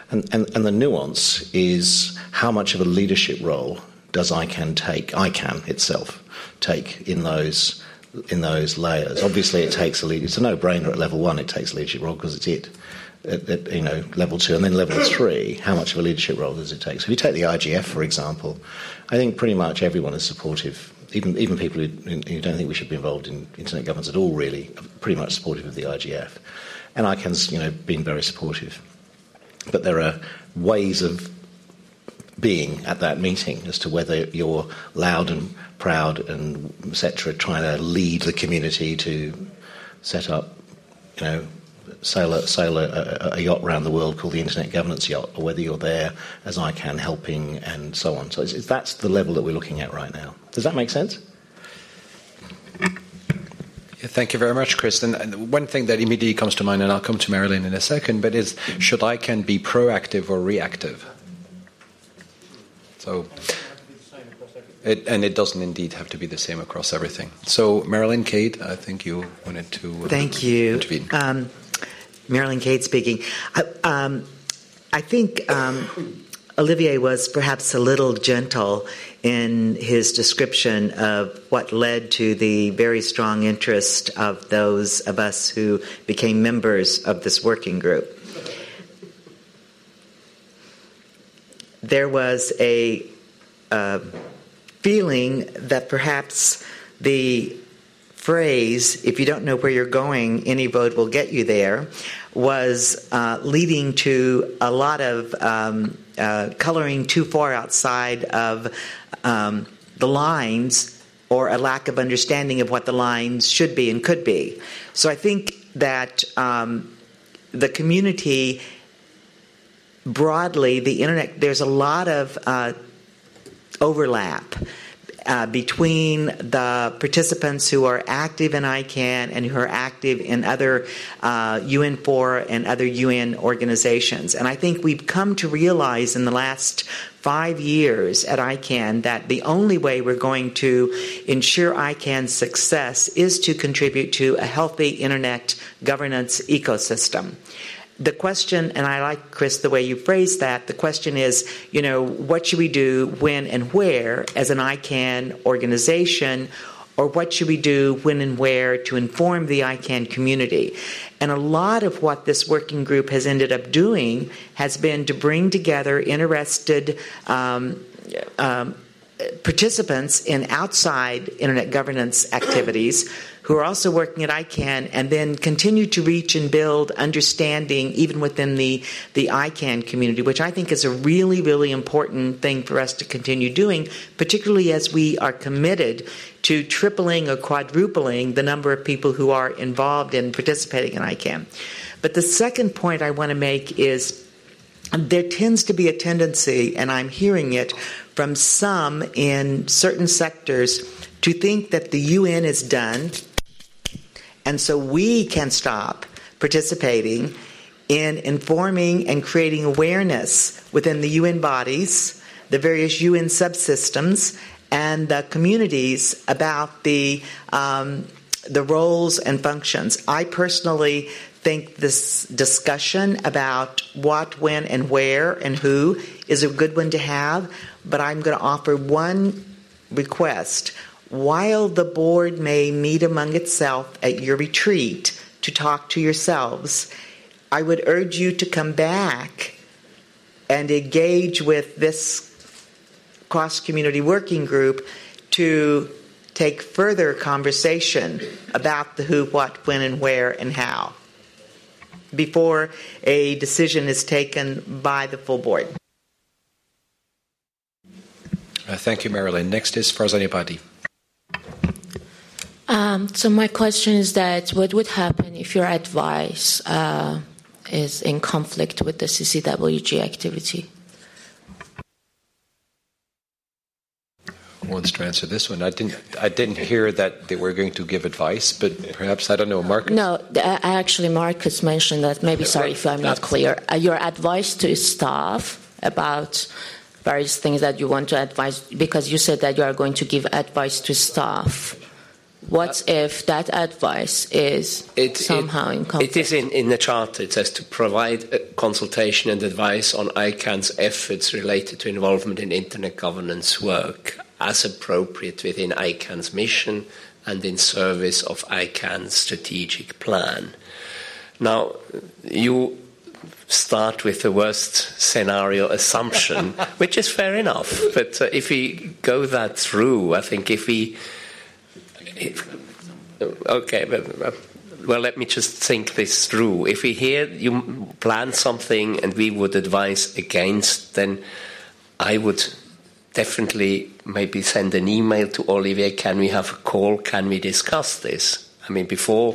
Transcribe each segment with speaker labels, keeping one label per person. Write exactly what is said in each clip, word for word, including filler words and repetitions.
Speaker 1: And, and, and the nuance is how much of a leadership role does ICANN take, ICANN itself, take in those in those layers. Obviously, it takes a lead. It's a no-brainer at level one. It takes a leadership role because it's it. At, at, you know, level two, and then level three. How much of a leadership role does it take? So, if you take the I G F, for example, I think pretty much everyone is supportive. Even even people who, who don't think we should be involved in internet governance at all, really, are pretty much supportive of the I G F. And ICANN's, you know, been very supportive. But there are ways of being at that meeting as to whether you're loud and proud and et cetera, trying to lead the community to set up, you know, sail, a, sail a, a yacht around the world called the Internet Governance Yacht, or whether you're there as ICANN helping and so on. So it's, it's, that's the level that we're looking at right now. Does that make sense?
Speaker 2: Yeah, thank you very much, Chris. And one thing that immediately comes to mind, and I'll come to Marilyn in a second, but is should ICANN be proactive or reactive? So, it, and it doesn't indeed have to be the same across everything. So, Marilyn, Kate, I think you wanted to uh,
Speaker 3: Thank you.
Speaker 2: intervene.
Speaker 3: Um, Marilyn Kate speaking. I, um, I think um, Olivier was perhaps a little gentle in his description of what led to the very strong interest of those of us who became members of this working group. There was a uh, feeling that perhaps the phrase, if you don't know where you're going, any road will get you there, was uh, leading to a lot of um, uh, coloring too far outside of um, the lines, or a lack of understanding of what the lines should be and could be. So I think that um, the community broadly, the internet, there's a lot of uh, overlap uh, between the participants who are active in ICANN and who are active in other uh, U N four and other U N organizations. And I think we've come to realize in the last five years at ICANN that the only way we're going to ensure ICANN's success is to contribute to a healthy internet governance ecosystem. The question, and I like, Chris, the way you phrased that, the question is, you know, what should we do, when and where as an ICANN organization, or what should we do, when and where to inform the ICANN community? And a lot of what this working group has ended up doing has been to bring together interested um, um, participants in outside internet governance activities who are also working at ICANN, and then continue to reach and build understanding even within the, the ICANN community, which I think is a really, really important thing for us to continue doing, particularly as we are committed to tripling or quadrupling the number of people who are involved in participating in ICANN. But the second point I want to make is there tends to be a tendency, and I'm hearing it from some in certain sectors, to think that the U N is done, and so we can stop participating in informing and creating awareness within the U N bodies, the various U N subsystems, and the communities about the um, the roles and functions. I personally think this discussion about what, when, and where, and who is a good one to have, but I'm going to offer one request. While the board may meet among itself at your retreat to talk to yourselves, I would urge you to come back and engage with this cross-community working group to take further conversation about the who, what, when, and where, and how before a decision is taken by the full board.
Speaker 2: Uh, thank you, Marilyn. Next is Farzaneh Abadi.
Speaker 4: Um, so my question is that what would happen if your advice uh, is in conflict with the C C W G activity?
Speaker 2: Who wants to answer this one? I didn't. I didn't hear that they were going to give advice, but perhaps I don't know, Marcus.
Speaker 4: No, actually, Marcus mentioned that. Maybe sorry if I'm not clear. Uh, your advice to staff about various things that you want to advise, because you said that you are going to give advice to staff. What uh, if that advice is it, somehow
Speaker 5: it,
Speaker 4: in conflict?
Speaker 5: It is in, in the Charter. It says to provide consultation and advice on I CANN's efforts related to involvement in Internet governance work as appropriate within I CANN's mission and in service of I CANN's strategic plan. Now, you start with the worst scenario assumption, which is fair enough. But uh, if we go that through, I think if we... If, okay, but, well, let me just think this through. If we hear you plan something and we would advise against, then I would definitely maybe send an email to Olivier, can we have a call, can we discuss this? I mean, before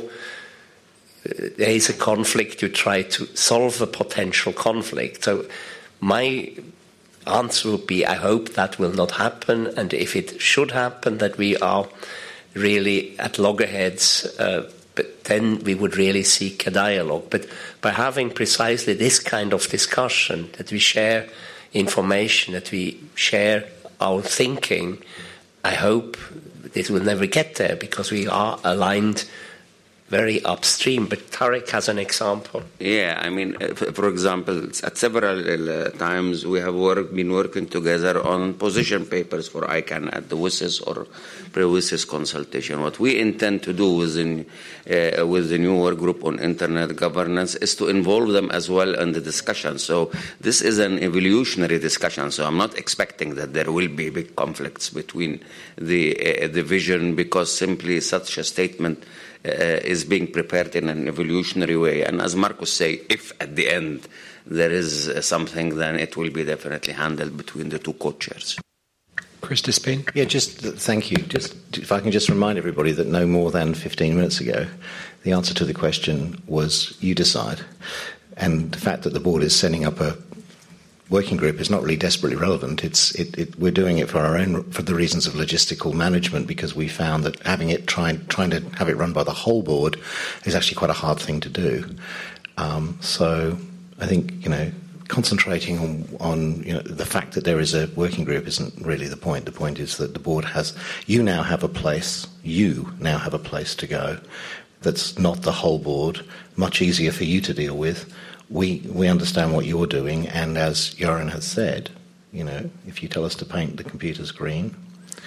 Speaker 5: uh, there is a conflict, you try to solve a potential conflict. So my answer would be, I hope that will not happen, and if it should happen, that we are really at loggerheads, uh, but then we would really seek a dialogue. But by having precisely this kind of discussion, that we share information, that we share our thinking, I hope it will never get there because we are aligned very upstream. But Tarek has an example.
Speaker 6: Yeah, I mean, for example, at several uh, times we have work, been working together on position papers for I CANN at the W S I S or pre-W S I S consultation. What we intend to do within, uh, with the new work group on internet governance is to involve them as well in the discussion. So this is an evolutionary discussion, so I'm not expecting that there will be big conflicts between the, uh, the vision, because simply such a statement Uh, is being prepared in an evolutionary way. And as Marcus say, if at the end there is uh, something, then it will be definitely handled between the two co-chairs.
Speaker 2: Chris Disspain?
Speaker 1: Yeah, just uh, thank you. Just if I can just remind everybody that no more than fifteen minutes ago, the answer to the question was you decide. And the fact that the board is setting up a working group is not really desperately relevant. It's it, it, we're doing it for our own, for the reasons of logistical management, because we found that having it trying trying to have it run by the whole board is actually quite a hard thing to do. Um, so I think you know concentrating on, on you know the fact that there is a working group isn't really the point. The point is that the board has you now have a place. You now have a place to go. That's not the whole board. Much easier for you to deal with. We we understand what you're doing, and as Joran has said, you know, if you tell us to paint the computers green,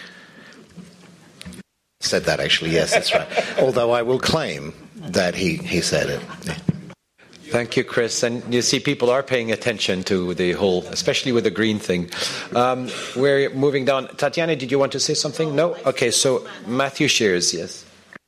Speaker 1: said that actually, yes, that's right. Although I will claim that he, he said it. Yeah.
Speaker 2: Thank you, Chris. And you see, people are paying attention to the whole, especially with the green thing. Um, we're moving down. Tatiana, did you want to say something? No? Okay, so Matthew Shears, yes.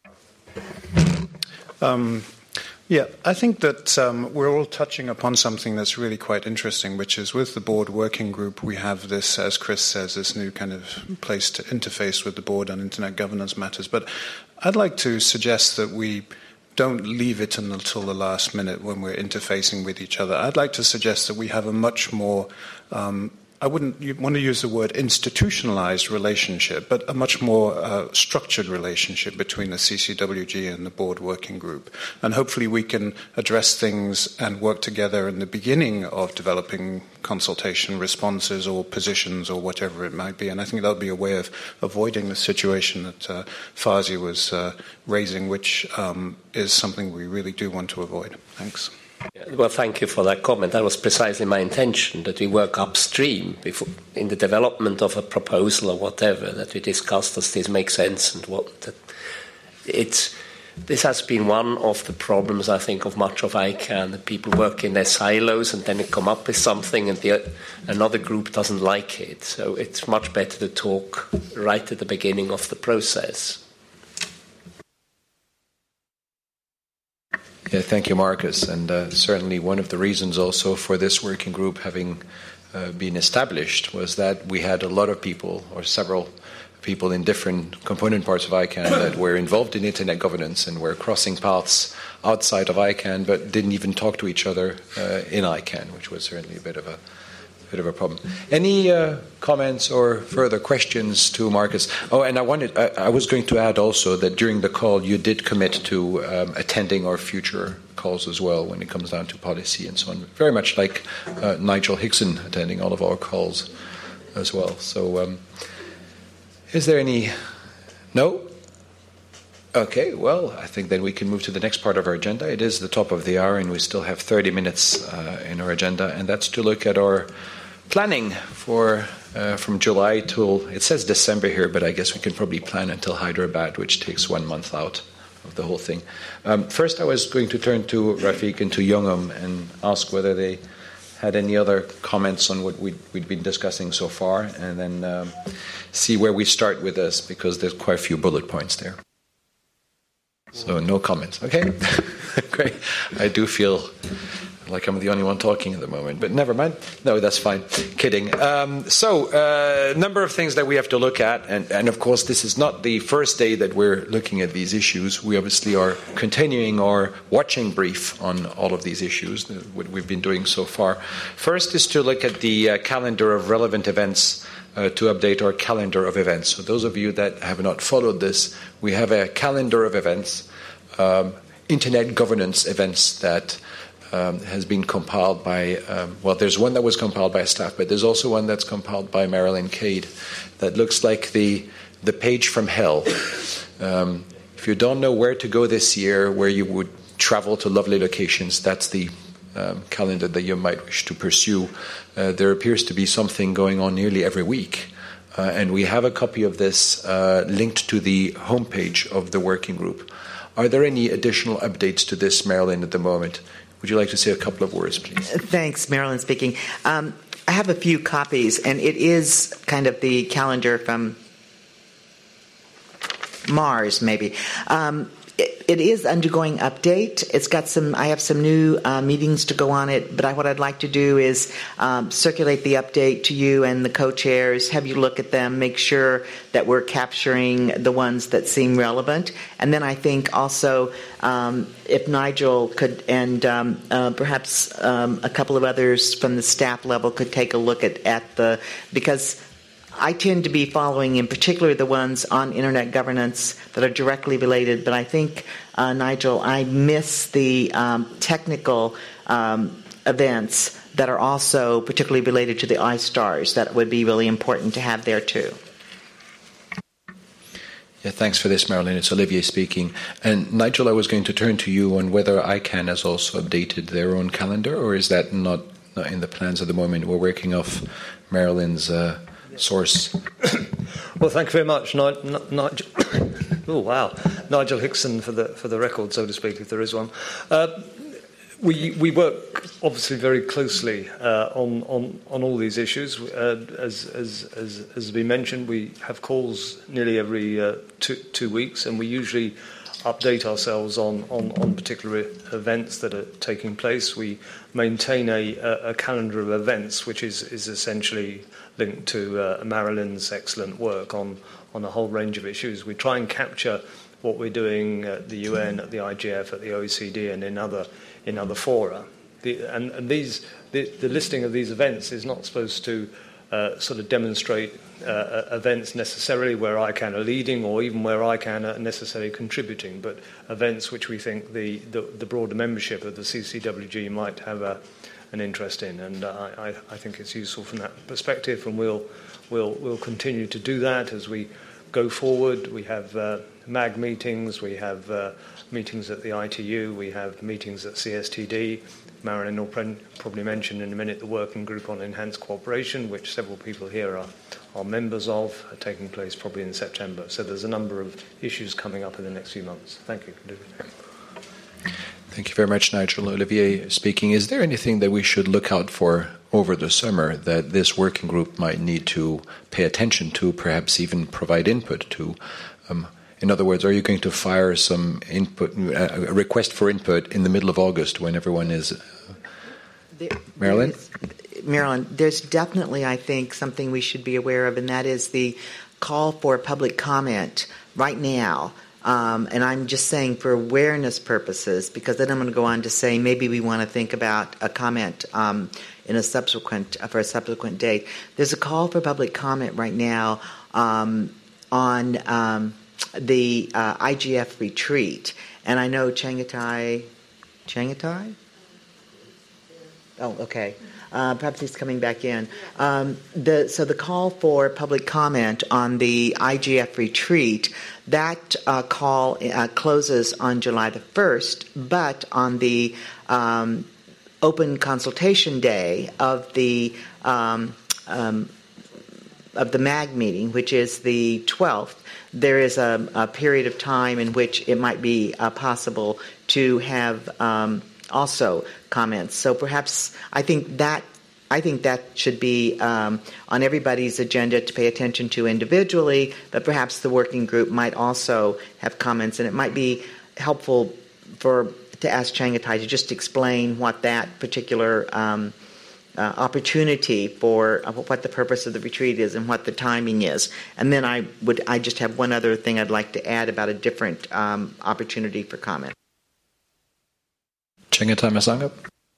Speaker 7: Um, Yeah, I think that um, we're all touching upon something that's really quite interesting, which is with the board working group, we have this, as Chris says, this new kind of place to interface with the board on internet governance matters. But I'd like to suggest that we don't leave it until the last minute when we're interfacing with each other. I'd like to suggest that we have a much more um, I wouldn't want to use the word institutionalized relationship, but a much more uh, structured relationship between the C C W G and the board working group. And hopefully we can address things and work together in the beginning of developing consultation responses or positions or whatever it might be. And I think that would be a way of avoiding the situation that uh, Fawzi was uh, raising, which um, is something we really do want to avoid. Thanks.
Speaker 5: Well, thank you for that comment. That was precisely my intention, that we work upstream before, in the development of a proposal or whatever, that we discuss does this make sense and what. That it's, this has been one of the problems, I think, of much of I CANN, that people work in their silos and then they come up with something and the, another group doesn't like it. So it's much better to talk right at the beginning of the process.
Speaker 2: Yeah, thank you, Marcus. And uh, certainly one of the reasons also for this working group having uh, been established was that we had a lot of people, or several people in different component parts of I CANN that were involved in internet governance and were crossing paths outside of I CANN, but didn't even talk to each other uh, in I CANN, which was certainly a bit of a bit of a problem. Any uh, comments or further questions to Marcus? Oh, and I wanted, I, I was going to add also that during the call you did commit to um, attending our future calls as well when it comes down to policy and so on. Very much like uh, Nigel Hickson attending all of our calls as well. So um, is there any... No? Okay, well, I think then we can move to the next part of our agenda. It is the top of the hour, and we still have thirty minutes uh, in our agenda, and that's to look at our planning for uh, from July till, it says December here, but I guess we can probably plan until Hyderabad, which takes one month out of the whole thing. Um, first, I was going to turn to Rafiq and to Youngum and ask whether they had any other comments on what we'd, we'd been discussing so far, and then um, see where we start with this, because there's quite a few bullet points there. So no comments. Okay, great. I do feel like I'm the only one talking at the moment, but never mind. No, that's fine. Kidding. Um, so a uh, number of things that we have to look at, and, and of course this is not the first day that we're looking at these issues. We obviously are continuing our watching brief on all of these issues, what we've been doing so far. First is to look at the uh, calendar of relevant events, Uh, to update our calendar of events. So those of you that have not followed this, we have a calendar of events, um, internet governance events that um, has been compiled by, um, well, there's one that was compiled by staff, but there's also one that's compiled by Marilyn Cade that looks like the the page from hell. Um, if you don't know where to go this year, where you would travel to lovely locations, that's the Um, calendar that you might wish to pursue. Uh, there appears to be something going on nearly every week, uh, and we have a copy of this uh, linked to the homepage of the working group. Are there any additional updates to this, Marilyn, at the moment? Would you like to say a couple of words, please?
Speaker 3: Thanks, Marilyn speaking. Um, I have a few copies, and it is kind of the calendar from Mars, maybe. Um, It, it is undergoing update. It's got some. I have some new uh, meetings to go on it. But I, what I'd like to do is um, circulate the update to you and the co-chairs. Have you look at them. Make sure that we're capturing the ones that seem relevant. And then I think also um, if Nigel could and um, uh, perhaps um, a couple of others from the staff level could take a look at, at the because. I tend to be following, in particular, the ones on internet governance that are directly related. But I think, uh, Nigel, I miss the um, technical um, events that are also particularly related to the iStars. That would be really important to have there too.
Speaker 2: Yeah, thanks for this, Marilyn. It's Olivier speaking. And Nigel, I was going to turn to you on whether ICANN has also updated their own calendar, or is that not, not in the plans at the moment? We're working off Marilyn's Uh, source.
Speaker 8: Well, thank you very much, Nigel. Nigel oh wow, Nigel Hickson for the for the record, so to speak, if there is one. Uh, we we work obviously very closely uh, on on on all these issues. Uh, as as as as has been mentioned, we have calls nearly every uh, two two weeks, and we usually update ourselves on, on, on particular events that are taking place. We maintain a, a, a calendar of events, which is, is essentially linked to uh, Marilyn's excellent work on, on a whole range of issues. We try and capture what we're doing at the U N, at the I G F, at the O E C D, and in other in other fora. The, and, and these the, the listing of these events is not supposed to uh, sort of demonstrate Uh, events necessarily where ICANN are leading, or even where ICANN are necessarily contributing, but events which we think the, the, the broader membership of the C C W G might have a, an interest in, and uh, I, I think it's useful from that perspective, and we'll we'll we'll continue to do that as we go forward. We have uh, M A G meetings, we have uh, meetings at the I T U, we have meetings at C S T D. Marilyn will probably mention in a minute the working group on enhanced cooperation, which several people here are, are members of, are taking place probably in September. So there's a number of issues coming up in the next few months. Thank you.
Speaker 2: Thank you very much, Nigel. Olivier speaking. Is there anything that we should look out for over the summer that this working group might need to pay attention to, perhaps even provide input to? Um, In other words, are you going to fire some input, uh, a request for input in the middle of August when everyone is... Uh,
Speaker 3: there,
Speaker 2: Marilyn?
Speaker 3: There is, Marilyn, there's definitely, I think, something we should be aware of, and that is the call for public comment right now. Um, and I'm just saying for awareness purposes, because then I'm going to go on to say maybe we want to think about a comment um, in a subsequent, uh, for a subsequent date. There's a call for public comment right now um, on... Um, the uh, I G F retreat, and I know Changatai, Changatai? Oh, okay. Uh, perhaps he's coming back in. Um, the, so the call for public comment on the I G F retreat, that uh, call uh, closes on July the first, but on the um, open consultation day of the um, um, of the M A G meeting, which is the twelfth, there is a, a period of time in which it might be uh, possible to have um, also comments. So perhaps I think that I think that should be um, on everybody's agenda to pay attention to individually, but perhaps the working group might also have comments, and it might be helpful for to ask Changatai to just explain what that particular um, uh, opportunity for uh, what the purpose of the retreat is and what the timing is. And then I would I just have one other thing I'd like to add about a different um, opportunity for comment.
Speaker 2: Changatai Masanga.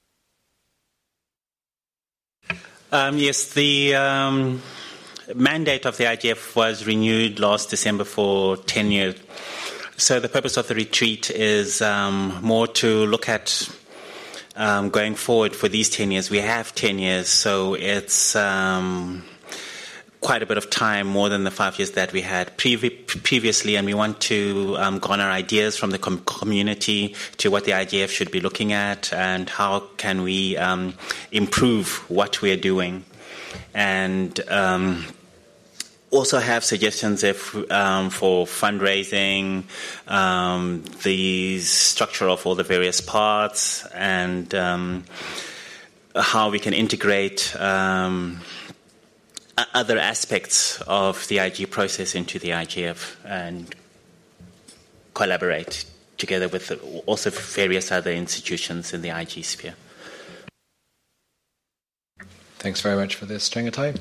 Speaker 9: Um, yes, the um, mandate of the I G F was renewed last December for ten years. So the purpose of the retreat is um, more to look at um, going forward for these ten years. We have ten years, so it's um, quite a bit of time, more than the five years that we had previ- previously, and we want to um, garner ideas from the com- community to what the I G F should be looking at and how can we um, improve what we're doing. And um, also have suggestions if um, for fundraising, um, the structure of all the various parts, and um, how we can integrate um, other aspects of the I G process into the I G F and collaborate together with also various other institutions in the I G sphere.
Speaker 2: Thanks very much for this, Changatai.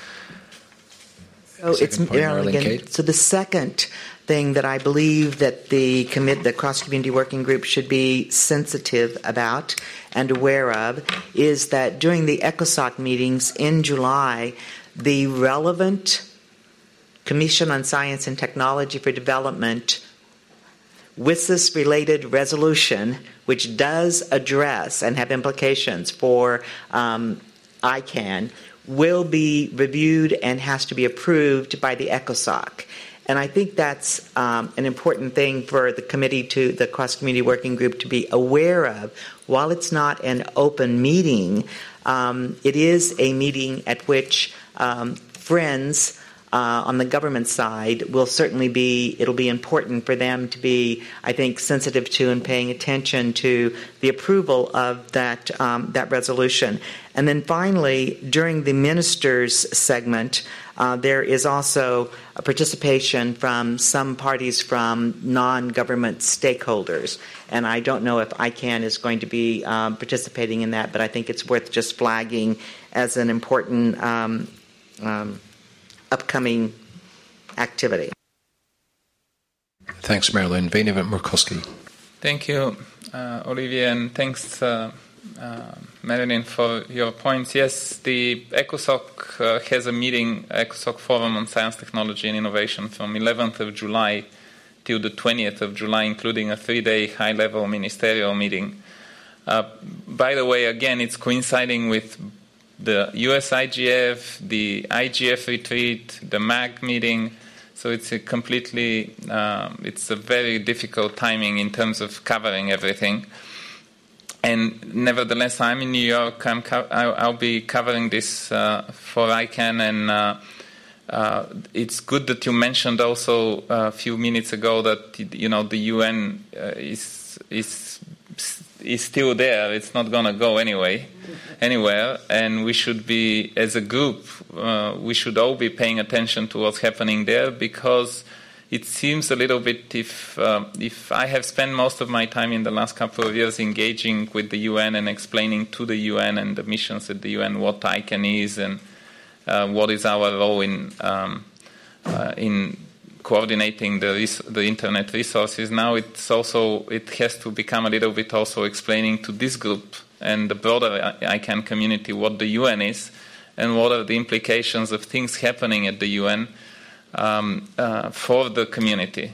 Speaker 3: So it's Marilyn again. So the second thing that I believe that the commit, the cross-community working group should be sensitive about and aware of is that during the ECOSOC meetings in July, the relevant Commission on Science and Technology for Development W S I S-related resolution, which does address and have implications for um, I CANN, will be reviewed and has to be approved by the ECOSOC. And I think that's um, an important thing for the committee to, the cross-community working group to be aware of. While it's not an open meeting, um, it is a meeting at which um, friends uh, on the government side will certainly be, it'll be important for them to be, I think, sensitive to and paying attention to the approval of that, um, that resolution. And then finally, during the ministers segment, uh, there is also a participation from some parties from non-government stakeholders. And I don't know if I CANN is going to be um, participating in that, but I think it's worth just flagging as an important um, um, upcoming activity.
Speaker 2: Thanks, Marilyn. Vainivant Murkowski.
Speaker 10: Thank you, uh, Olivier, and thanks, uh, uh, Marilyn, for your points. Yes, the ECOSOC uh, has a meeting, ECOSOC Forum on Science, Technology and Innovation, from eleventh of July till the twentieth of July, including a three-day high-level ministerial meeting. Uh, by the way, again, it's coinciding with the U S I G F, the I G F retreat, the M A G meeting. So it's a completely, uh, it's a very difficult timing in terms of covering everything. And nevertheless, I'm in New York. I'm co- I'll be covering this uh, for I CANN, and uh, uh, it's good that you mentioned also a few minutes ago that you know the U N uh, is is is still there. It's not going to go anyway, anywhere, and we should be, as a group, uh, we should all be paying attention to what's happening there, because it seems a little bit, if uh, if I have spent most of my time in the last couple of years engaging with the U N and explaining to the U N and the missions at the U N what I CANN is and uh, what is our role in um, uh, in coordinating the res- the internet resources. Now it's also it has to become a little bit also explaining to this group and the broader I CANN community what the U N is and what are the implications of things happening at the U N um, uh, for the community.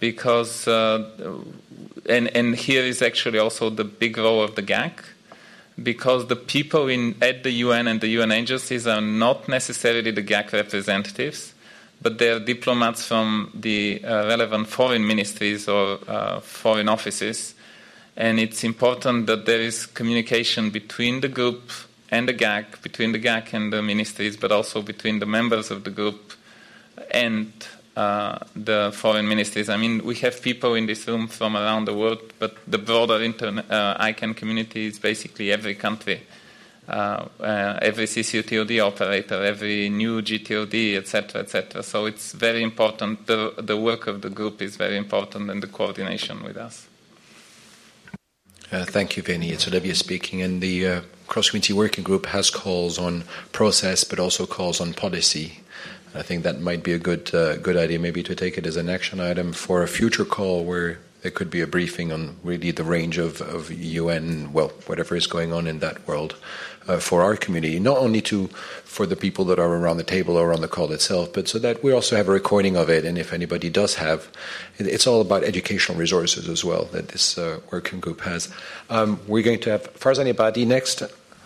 Speaker 10: Because uh, and and here is actually also the big role of the G A C. because the people in, at the U N and the U N agencies are not necessarily the G A C representatives, but they are diplomats from the uh, relevant foreign ministries or uh, foreign offices. And it's important that there is communication between the group and the G A C, between the G A C and the ministries, but also between the members of the group and uh, the foreign ministries. I mean, we have people in this room from around the world, but the broader internet, uh, I CANN community is basically every country, uh, uh, every C C U T O D operator, every new G T O D, et cetera, et cetera. So it's very important. The, the work of the group is very important, and the coordination with us.
Speaker 2: Uh, thank you, Vinny. It's Olivia speaking. And the uh, cross-community working group has calls on process, but also calls on policy. I think that might be a good uh, good idea, maybe to take it as an action item for a future call where there could be a briefing on really the range of, of U N, well, whatever is going on in that world uh, for our community, not only to for the people that are around the table or on the call itself, but so that we also have a recording of it. And if anybody does have, it's all about educational resources as well that this uh, working group has. Um, we're going to have Farzan Ebadi next.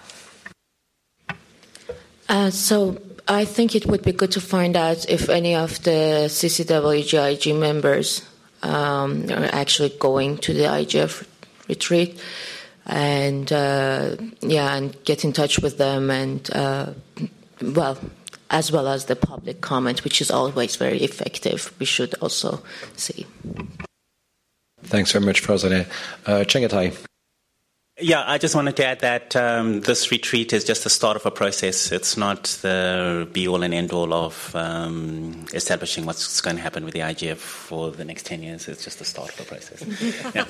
Speaker 4: Uh, so I think it would be good to find out if any of the C C W G I G members um, are actually going to the I G F retreat, and uh, yeah, and get in touch with them, and uh, well, as well as the public comment, which is always very effective. We should also see.
Speaker 2: Thanks very much, Farzan. Uh, Chengetai.
Speaker 9: Yeah, I just wanted to add that um, this retreat is just the start of a process. It's not the be-all and end-all of um, establishing what's going to happen with the I G F for the next ten years. It's just the start of a process. Yeah.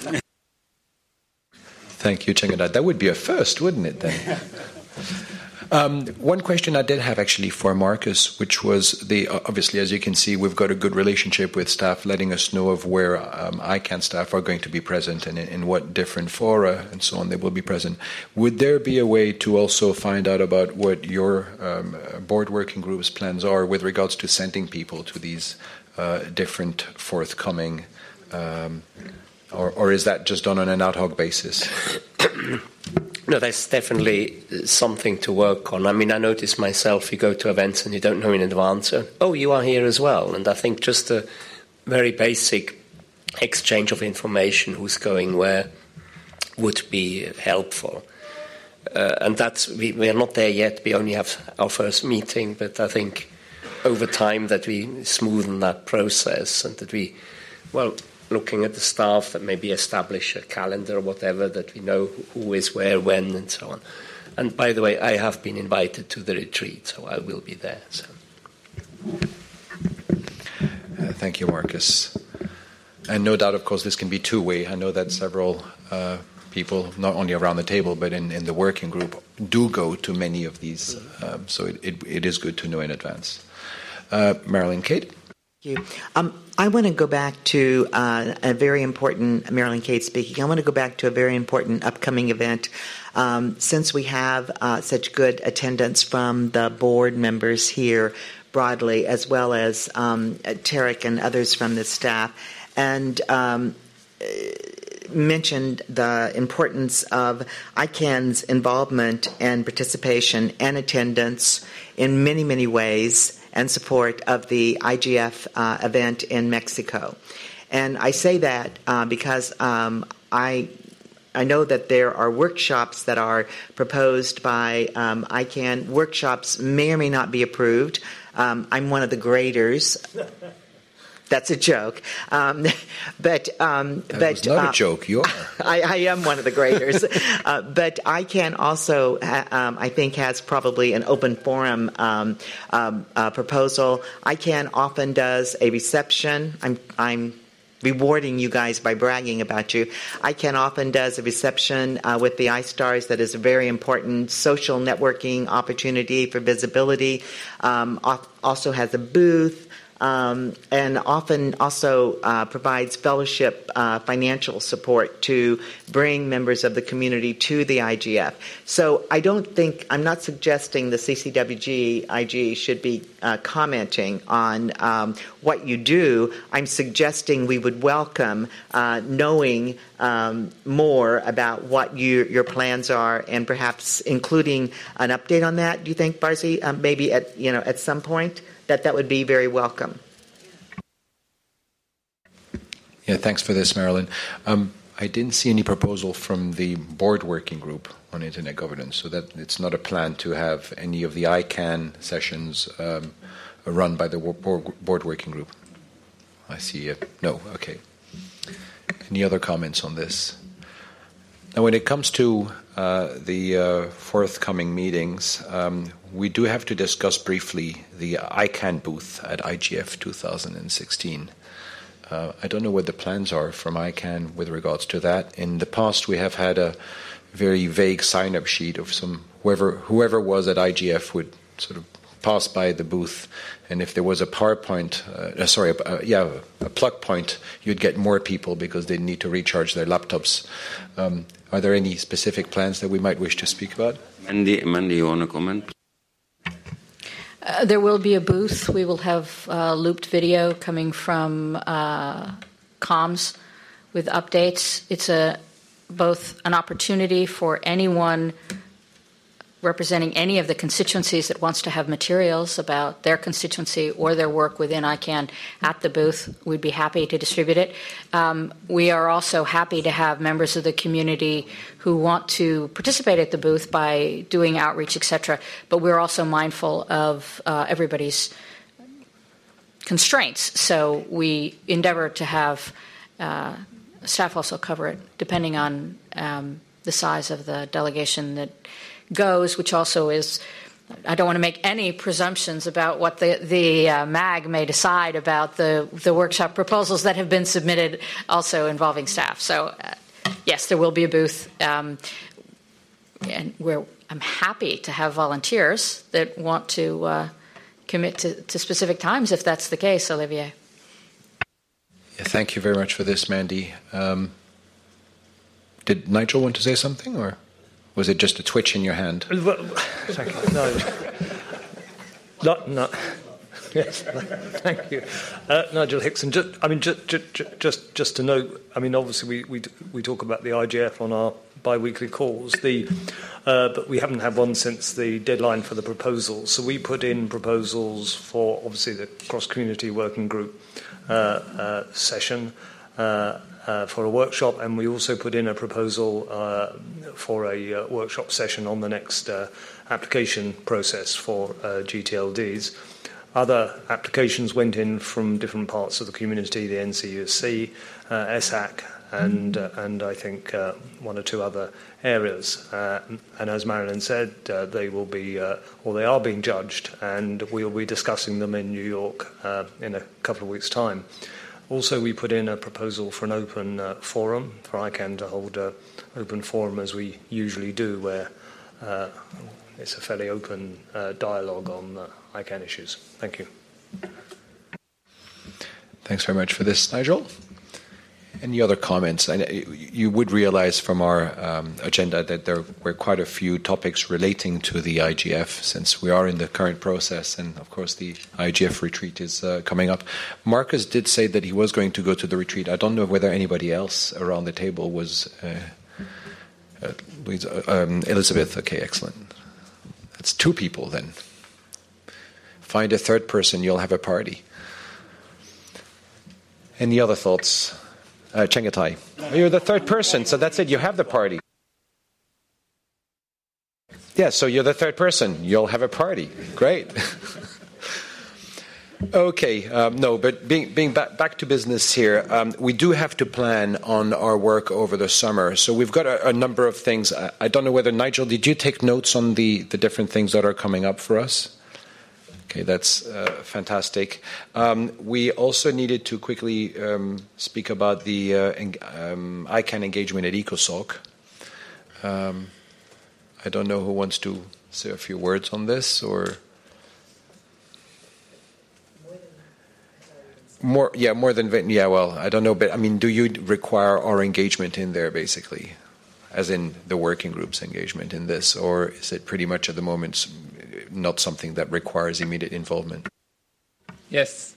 Speaker 2: Thank you, Chengetai. That would be a first, wouldn't it, then? Um, one question I did have actually for Marcus, which was the obviously, as you can see, we've got a good relationship with staff letting us know of where um, I CANN staff are going to be present and in, in what different fora and so on they will be present. Would there be a way to also find out about what your um, board working group's plans are with regards to sending people to these uh, different forthcoming, um, or, or is that just done on an ad hoc basis?
Speaker 5: No, that's definitely something to work on. I mean, I notice myself, you go to events and you don't know in advance, oh, you are here as well. And I think just a very basic exchange of information, who's going where, would be helpful. Uh, and that's, we, we are not there yet. We only have our first meeting, but I think over time that we smoothen that process and that we, well, looking at the staff, that maybe establish a calendar or whatever, that we know who is where, when, and so on. And by the way, I have been invited to the retreat, so I will be there. So.
Speaker 2: Uh, thank you, Marcus. And no doubt, of course, this can be two-way. I know that several uh, people, not only around the table, but in, in the working group, do go to many of these. Um, so it, it, it is good to know in advance. Uh, Marilyn Kate?
Speaker 3: Thank you. Um, I want to go back to uh, a very important, Marilyn Kate speaking, I want to go back to a very important upcoming event. Um, since we have uh, such good attendance from the board members here broadly, as well as um, Tarek and others from the staff, and um, mentioned the importance of I CANN's involvement and participation and attendance in many, many ways, and support of the I G F uh, event in Mexico. And I say that uh, because um, I I know that there are workshops that are proposed by um, I CANN. Workshops may or may not be approved. Um, I'm one of the graders. That's a joke. Um, but um,
Speaker 2: that
Speaker 3: but
Speaker 2: was not
Speaker 3: uh,
Speaker 2: a joke. You are.
Speaker 3: I, I am one of the graders. uh, but I CANN also, ha- um, I think, has probably an open forum um, um, uh, proposal. I CANN often does a reception. I'm I'm rewarding you guys by bragging about you. I CANN often does a reception uh, with the iStars that is a very important social networking opportunity for visibility. Um, also has a booth. um, and often also uh, provides fellowship uh, financial support to bring members of the community to the I G F. So I don't think, I'm not suggesting the C C W G I G should be uh, commenting on um, what you do. I'm suggesting we would welcome uh, knowing um, more about what you, your plans are, and perhaps including an update on that. Do you think, Barzi, um, maybe at you know at some point that that would be very welcome?
Speaker 2: Yeah, thanks for this, Marilyn. Um, I didn't see any proposal from the board working group on internet governance, so that it's not a plan to have any of the I CANN sessions um, run by the board working group. I see a no. Okay. Any other comments on this? Now, when it comes to uh, the uh, forthcoming meetings, um, we do have to discuss briefly the I CANN booth at I G F two thousand sixteen. Uh, I don't know what the plans are from I CANN with regards to that. In the past, we have had a very vague sign-up sheet of some whoever whoever was at I G F would sort of pass by the booth, and if there was a PowerPoint, uh, sorry, uh, yeah, a plug point, you'd get more people because they need to recharge their laptops. Um, are there any specific plans that we might wish to speak about?
Speaker 6: Mandy, Mandy, you want to comment?
Speaker 11: Uh, there will be a booth. We will have uh, looped video coming from uh, comms with updates. It's a both an opportunity for anyone representing any of the constituencies that wants to have materials about their constituency or their work within I CANN at the booth. We'd be happy to distribute it. Um, we are also happy to have members of the community who want to participate at the booth by doing outreach, et cetera. But we're also mindful of uh, everybody's constraints. So we endeavor to have uh, staff also cover it, depending on um, the size of the delegation that goes, which also is, I don't want to make any presumptions about what the, the uh, M A G may decide about the, the workshop proposals that have been submitted also involving staff. So, uh, yes, there will be a booth. Um, and we're, I'm happy to have volunteers that want to uh, commit to, to specific times if that's the case, Olivier.
Speaker 2: Yeah, thank you very much for this, Mandy. Um, did Nigel want to say something, or was it just a twitch in your hand?
Speaker 8: Thank you. No. Not, not. Yes, thank you. Uh, Nigel Hickson, just, I mean, just, just, just, just to note, I mean, obviously we, we, we talk about the I G F on our bi-weekly calls, the, uh, but we haven't had one since the deadline for the proposals. So we put in proposals for, obviously, the cross-community working group uh, uh, session, uh, Uh, for a workshop, and we also put in a proposal uh, for a uh, workshop session on the next uh, application process for uh, G T L Ds. Other applications went in from different parts of the community, the N C U S C, uh, S A C, and, uh, and I think uh, one or two other areas. Uh, and as Marilyn said, uh, they will be, uh, or they are being judged, and we will be discussing them in New York uh, in a couple of weeks' time. Also, we put in a proposal for an open uh, forum for I CANN to hold an open forum, as we usually do, where uh, it's a fairly open uh, dialogue on uh, I CANN issues. Thank you.
Speaker 2: Thanks very much for this, Nigel. Any other comments? I, you would realize from our um, agenda that there were quite a few topics relating to the I G F, since we are in the current process, and of course the I G F retreat is uh, coming up. Marcus did say that he was going to go to the retreat. I don't know whether anybody else around the table was. Uh, uh, um, Elizabeth, okay, excellent. That's two people then. Find a third person, you'll have a party. Any other thoughts? Uh, Chengetai. You're the third person, so that's it. You have the party. Yeah, so you're the third person. You'll have a party. Great. Okay, um, no, but being, being back, back to business here, um, we do have to plan on our work over the summer. So we've got a, a number of things. I, I don't know whether, Nigel, did you take notes on the, the different things that are coming up for us? Okay, that's uh, fantastic. Um, we also needed to quickly um, speak about the uh, um, I CANN engagement at ECOSOC. Um, I don't know who wants to say a few words on this, or More, yeah, more than yeah. Well, I don't know, but I mean, do you require our engagement in there, basically, as in the working group's engagement in this, or is it pretty much at the moment not something that requires immediate involvement?
Speaker 10: Yes.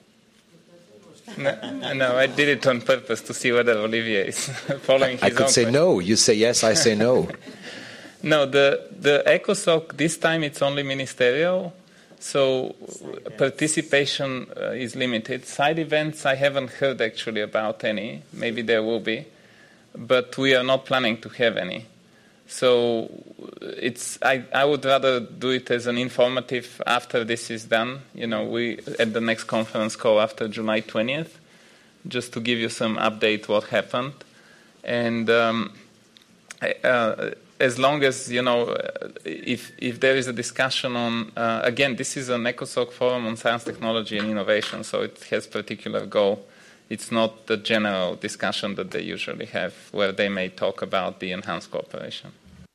Speaker 10: No, no, I did it on purpose to see whether Olivier is following his
Speaker 2: I could
Speaker 10: own
Speaker 2: say
Speaker 10: question.
Speaker 2: no. You say yes, I say no.
Speaker 10: No, the the ECOSOC this time it's only ministerial. So participation uh, is limited. Side events, I haven't heard actually about any. Maybe there will be, but we are not planning to have any. So it's. I, I would rather do it as an informative after this is done. You know, we at the next conference call after July twentieth, just to give you some update what happened, and. Um, uh, As long as, you know, if if there is a discussion on, uh, again, this is an ECOSOC forum on science, technology, and innovation, so it has particular goal. It's not the general discussion that they usually have, where they may talk about the enhanced cooperation.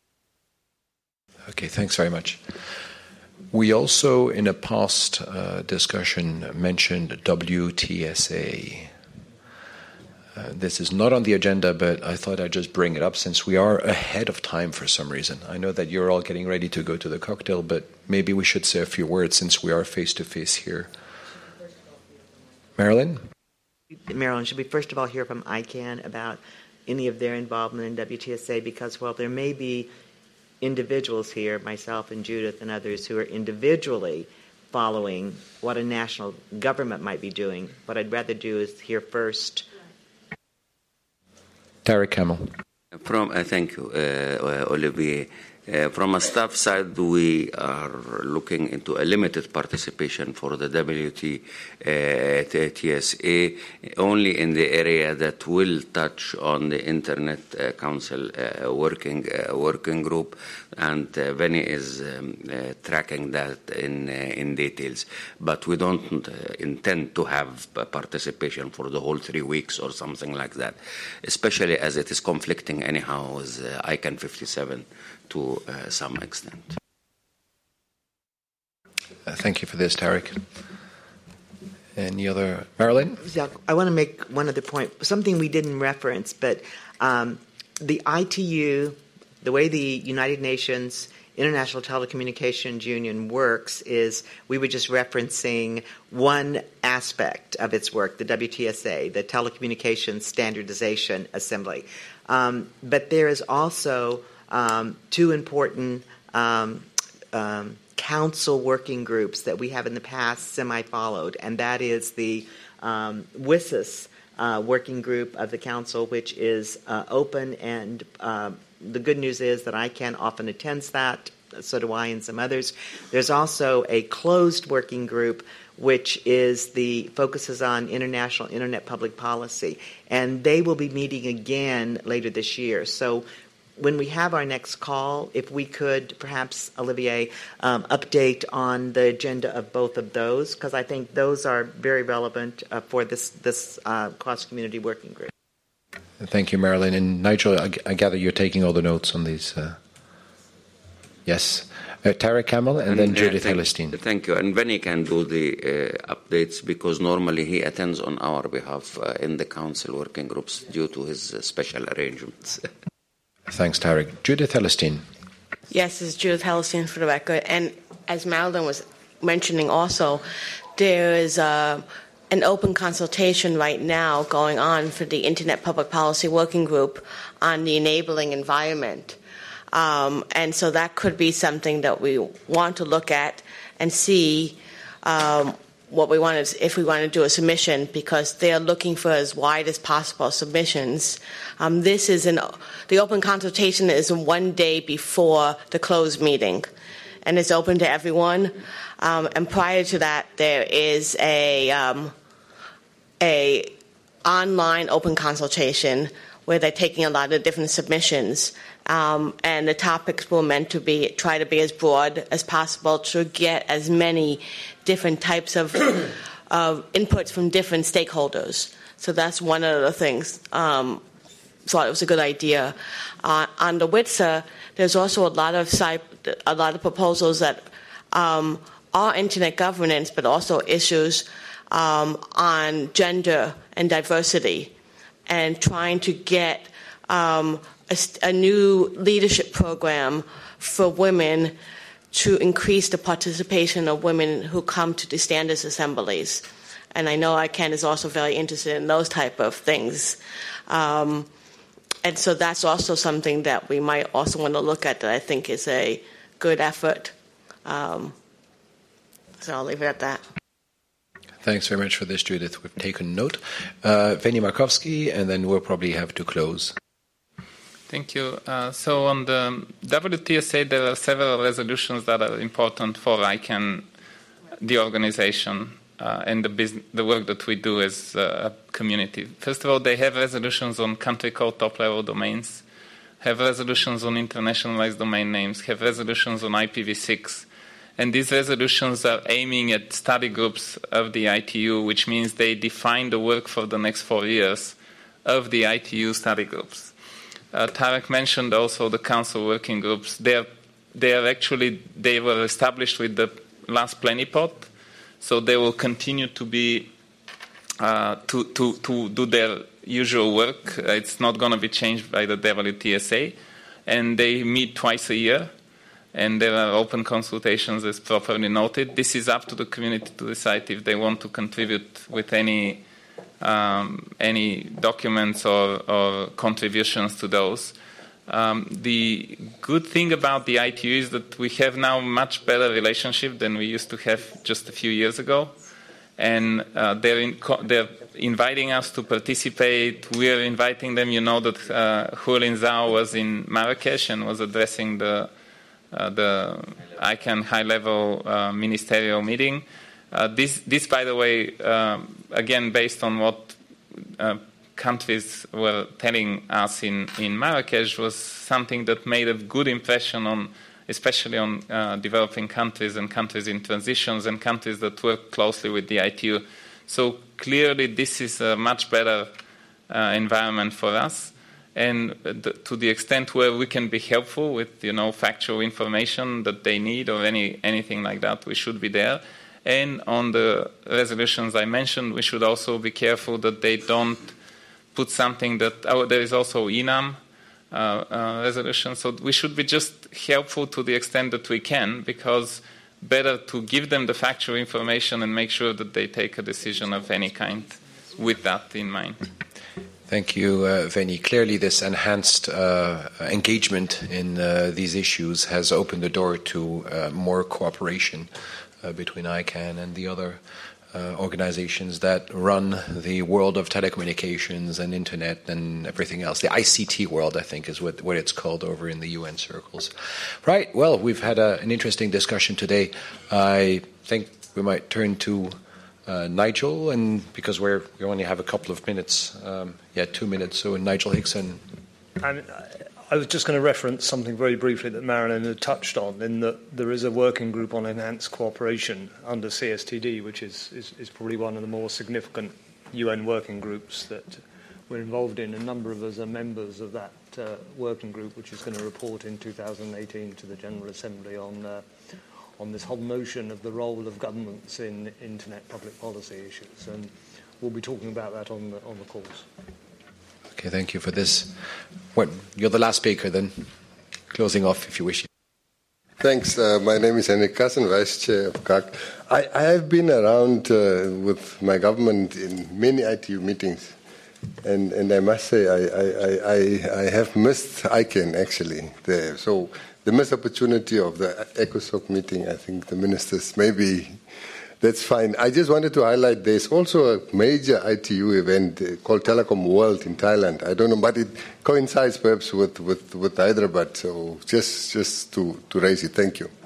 Speaker 2: Okay, thanks very much. We also, in a past uh, discussion, mentioned W T S A. Uh, this is not on the agenda, but I thought I'd just bring it up since we are ahead of time for some reason. I know that you're all getting ready to go to the cocktail, but maybe we should say a few words since we are face-to-face here. Marilyn?
Speaker 3: Marilyn, should we first of all hear from I CAN about any of their involvement in W T S A? Because while there may be individuals here, myself and Judith and others, who are individually following what a national government might be doing, what I'd rather do is hear first
Speaker 2: Tarek Kamel.
Speaker 6: From, uh, thank you, uh, uh, Olivier. Uh, from a staff side, we are looking into a limited participation for the W T S A only in the area that will touch on the Internet uh, Council uh, working uh, working group, and uh, Veni is um, uh, tracking that in uh, in details. But we don't uh, intend to have participation for the whole three weeks or something like that, especially as it is conflicting anyhow with uh, I CAN fifty-seven. To uh, some extent.
Speaker 2: Uh, thank you for this, Tarek. Any other? Marilyn?
Speaker 3: Yeah, I want to make one other point, something we didn't reference, but um, the I T U, the way the United Nations International Telecommunications Union works is we were just referencing one aspect of its work, the W T S A, the Telecommunications Standardization Assembly. Um, but there is also Um, two important um, um, council working groups that we have in the past semi-followed, and that is the um, W I S I S uh, working group of the council, which is uh, open, and uh, the good news is that I CAN often attends that, so do I and some others. There's also a closed working group which is the focuses on international internet public policy, and they will be meeting again later this year. So when we have our next call, if we could perhaps, Olivier, um, update on the agenda of both of those, because I think those are very relevant uh, for this, this uh, cross-community working group.
Speaker 2: Thank you, Marilyn. And Nigel, I, I gather you're taking all the notes on these. Uh... Yes. Uh, Tarek Kamel and, and then uh, Judith
Speaker 6: thank,
Speaker 2: Hellerstein.
Speaker 6: Thank you. And Veni can do the uh, updates because normally he attends on our behalf uh, in the council working groups due to his uh, special arrangements.
Speaker 2: Thanks, Tarek. Judith Hellerstein.
Speaker 12: Yes, this is Judith Hellerstein for the record. And as Marilyn was mentioning also, there is uh, an open consultation right now going on for the Internet Public Policy Working Group on the enabling environment. Um, and so that could be something that we want to look at and see um, what we want is if we want to do a submission, because they're looking for as wide as possible submissions. Um, this is an the open consultation is one day before the closed meeting, and it's open to everyone. Um, and prior to that, there is a um, a online open consultation where they're taking a lot of different submissions, um, and the topics were meant to be try to be as broad as possible to get as many different types of uh, inputs from different stakeholders. So that's one of the things. Um, thought it was a good idea. Uh, on the W I T S A, there's also a lot of a lot of proposals that um, are internet governance, but also issues um, on gender and diversity, and trying to get um, a, a new leadership program for women to increase the participation of women who come to the standards assemblies. And I know ICANN is also very interested in those type of things. Um, and so that's also something that we might also want to look at that I think is a good effort. Um, so I'll leave it at that.
Speaker 2: Thanks very much for this, Judith. We've taken note. Uh, Veni Markovsky, and then we'll probably have to close.
Speaker 10: Thank you. Uh, so on the W T S A, there are several resolutions that are important for ICANN, the organization, uh, and the, business, the work that we do as a community. First of all, they have resolutions on country code top-level domains, have resolutions on internationalized domain names, have resolutions on I P v six. And these resolutions are aiming at study groups of the I T U, which means they define the work for the next four years of the I T U study groups. Uh, Tarek mentioned also the council working groups. They are, they are actually, they were established with the last plenipot, so they will continue to be, uh, to, to, to do their usual work. It's not going to be changed by the W T S A. And they meet twice a year, and there are open consultations as properly noted. This is up to the community to decide if they want to contribute with any Um, any documents or, or contributions to those. Um, the good thing about the I T U is that we have now much better relationship than we used to have just a few years ago, and uh, they're, in, they're inviting us to participate. We're inviting them. You know that uh, Hulin Zhao was in Marrakesh and was addressing the uh, the ICANN high-level uh, ministerial meeting. Uh, this, this, by the way, um, again, based on what uh, countries were telling us in, in Marrakesh, was something that made a good impression on, especially on uh, developing countries and countries in transitions and countries that work closely with the I T U. So clearly, this is a much better uh, environment for us. And the, to the extent where we can be helpful with, you know, factual information that they need or any anything like that, we should be there. And on the resolutions I mentioned, we should also be careful that they don't put something that, oh, there is also I N A M uh, uh, resolution. So we should be just helpful to the extent that we can, because better to give them the factual information and make sure that they take a decision of any kind with that in mind.
Speaker 2: Thank you, uh, Veni. Clearly, this enhanced uh, engagement in uh, these issues has opened the door to uh, more cooperation Uh, between ICANN and the other uh, organizations that run the world of telecommunications and internet and everything else. The I C T world, I think, is what, what it's called over in the U N circles. Right. Well, we've had a, an interesting discussion today. I think we might turn to uh, Nigel, and because we're, we only have a couple of minutes, um, yeah, two minutes. So Nigel Hickson.
Speaker 8: And I was just going to reference something very briefly that Marilyn had touched on, in that there is a working group on enhanced cooperation under C S T D, which is, is, is probably one of the more significant U N working groups that we're involved in. A number of us are members of that uh, working group, which is going to report in two thousand eighteen to the General Assembly on uh, on this whole notion of the role of governments in internet public policy issues. And we'll be talking about that on the, on the course.
Speaker 2: Okay, thank you for this. What, you're the last speaker then. Closing off, if you wish.
Speaker 13: Thanks. Uh, my name is Henrik Kassen, Vice Chair of C A C. I, I have been around uh, with my government in many I T U meetings, and, and I must say I, I, I, I have missed ICANN actually there. So the missed opportunity of the ECOSOC meeting, I think the ministers maybe. That's fine. I just wanted to highlight there's also a major I T U event called Telecom World in Thailand. I don't know, but it coincides perhaps with, with, with Hyderabad. So just just to, to raise it. Thank you.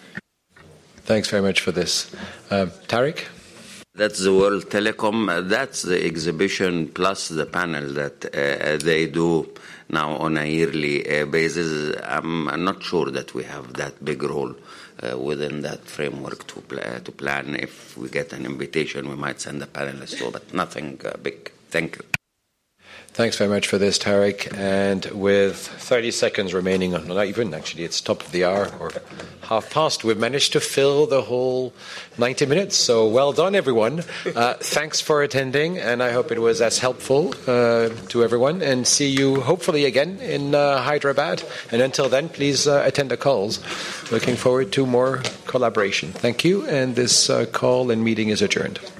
Speaker 2: Thanks very much for this. Uh, Tarek?
Speaker 6: That's the World Telecom. Uh, that's the exhibition plus the panel that uh, they do now on a yearly uh, basis. I'm, I'm not sure that we have that big role Uh, within that framework to, pl- to plan. If we get an invitation, we might send a panelist, but nothing uh, big. Thank you.
Speaker 2: Thanks very much for this, Tarek. And with thirty seconds remaining, no, not even actually, it's top of the hour or half past, we've managed to fill the whole ninety minutes. So well done, everyone. Uh, thanks for attending, and I hope it was as helpful uh, to everyone. And see you hopefully again in uh, Hyderabad. And until then, please uh, attend the calls. Looking forward to more collaboration. Thank you. And this uh, call and meeting is adjourned.